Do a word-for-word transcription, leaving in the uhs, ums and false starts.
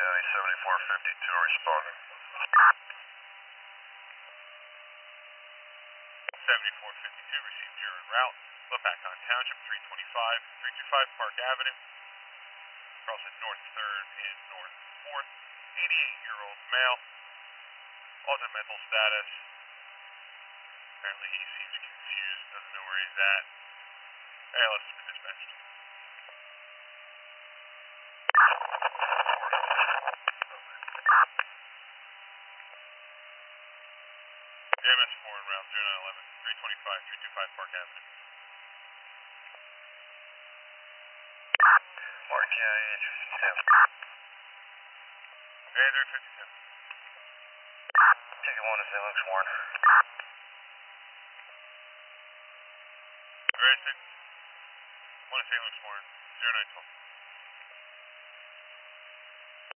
County seventy-four fifty-two responding. seventy-four fifty-two received your en route. Lopakon Township three twenty-five, three twenty-five Park Avenue. Crossing North third and North fourth. eighty-eight-year-old male. Altered mental status. Apparently he seems confused, doesn't know where he's at. A L S has been dispatched. A M S four en route zero nine eleven, three twenty-five, three twenty-five Park Avenue. Mark County eight fifty-seven. A three fifty-seven. Ticket one to Saint Luke's Warren. Very sick. one to Saint Luke's Warren, zero nine twelve.